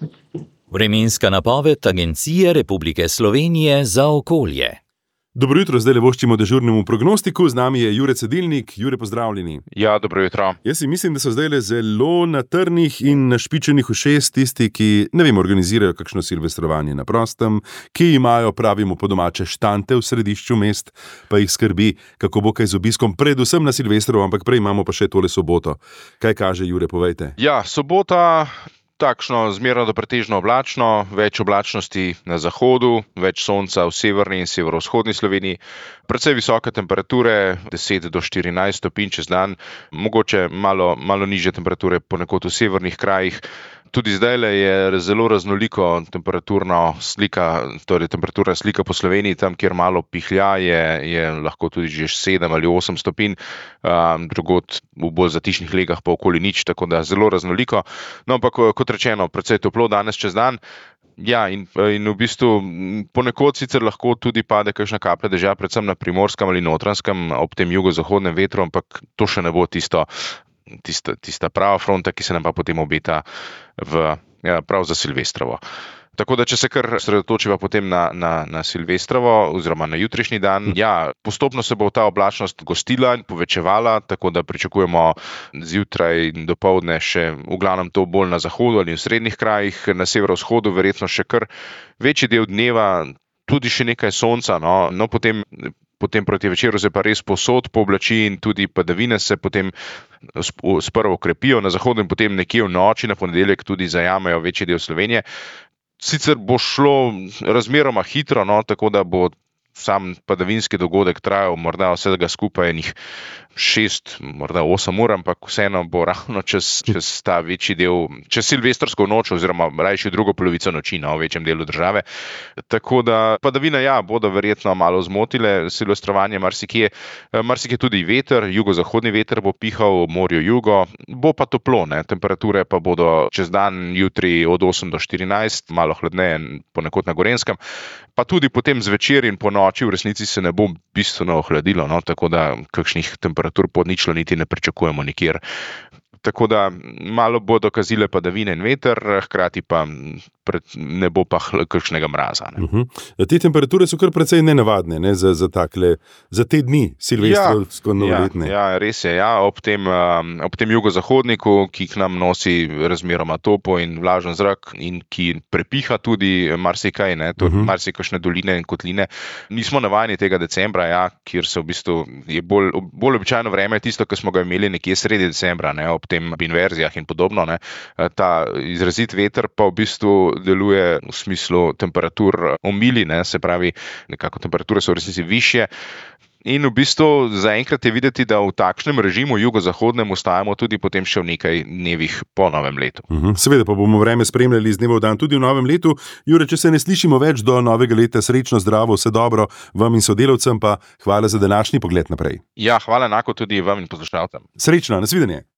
Vremenska napoved Agencije Republike Slovenije za okolje. Dobro jutro, zdaj le voščimo dežurnemu prognostiku, z nami je Jure Cedilnik. Jure, pozdravljeni. Ja, dobro jutro. Jaz si mislim, da so zdaj le zelo na trnih in našpičenih ušes tisti, ki, ne vem, organizirajo kakšno silvestrovanje na prostem, ki imajo, pravimo po domače, štante v središču mest, pa jih skrbi, kako bo kaj z obiskom, predvsem na Silvestrovo, ampak prej imamo pa še tole soboto. Kaj kaže, Jure, povejte? Ja, sobota. Takšno zmerno do pretežno oblačno, več oblačnosti na zahodu, več sonca v severni in severovzhodni Sloveniji, precej visoke temperature, 10 do 14 stopinj čez dan, mogoče malo nižje temperature ponekod v severnih krajih. Tudi zdajle je zelo raznoliko temperaturna slika po Sloveniji, tam, kjer malo pihlja, je lahko tudi že 7 ali 8 stopinj, drugod v bolj zatišnih legah pa okoli nič, tako da zelo raznoliko. No, ampak kot rečeno, precej toplo danes čez dan. Ja, in v bistvu ponekod sicer lahko tudi pade kakšna kaplja dežja, predvsem na Primorskem ali Notranjskem ob tem jugozahodnem vetru, ampak to še ne bo tista prava fronta, ki se nam pa potem obeta prav za Silvestrovo. Tako da, če se kar sredotočiva potem na Silvestrovo oziroma na jutrišnji dan, ja, postopno se bo ta oblačnost gostila in povečevala, tako da pričakujemo zjutraj in dopoldne še v glavnem to bolj na zahodu ali v srednjih krajih, na severovzhodu verjetno še kar večji del dneva, tudi še nekaj sonca, no potem proti večeru se pa res povsod pooblači in tudi padavine se potem sprva okrepijo na zahodu in potem nekje v noči na ponedeljek tudi zajamejo večji del Slovenije. Sicer bo šlo razmeroma hitro, tako da bo sam padavinski dogodek trajal morda vsega skupaj enih 6, morda 8 ur, ampak vseeno bo ravno čez ta večji del, čez silvestrsko noč oziroma rajši drugo polovico noči v večjem delu države. Tako da padavine, ja, bodo verjetno malo zmotile silvestrovanje marsikje tudi veter, jugozahodni veter bo pihal, v morju jugo, bo pa toplo, temperature pa bodo čez dan jutri od 8 do 14, malo hladneje ponekod na Gorenjskem, pa tudi potem zvečer in po noči v resnici se ne bo bistveno ohladilo, tako da kakšnih temperatur pod ničlo niti ne pričakujemo nikjer. Tako da malo bodo kazile padavine in veter, hkrati pa ne bo pa kakšnega mraza. Te temperature so kar precej nenavadne, za te dni silvestrovsko-novoletne. Ja, res je. Ja, ob tem jugozahodniku, ki k nam nosi razmeroma topo in vlažen zrak in ki prepiha tudi marsikaj, marsikakšne doline in kotline. Nismo navajeni tega decembra, kjer se v bistvu je bolj običajno vreme tisto, ki smo ga imeli nekje sredi decembra, ob tem inverzijah in podobno. Ta izrazit veter pa v bistvu deluje v smislu temperatur omili, se pravi, nekako temperature so v resnici višje. In v bistvu zaenkrat je videti, da v takšnem režimu jugozahodnem ostajamo tudi potem še v nekaj dnevih po novem letu. Seveda pa bomo vreme spremljali z dneva v dan tudi v novem letu. Jure, če se ne slišimo več do novega leta, srečno, zdravo, vse dobro vam in sodelavcem, pa hvala za današnji pogled naprej. Ja, hvala enako tudi vam in poslušalcem. Srečno, nasvidenje.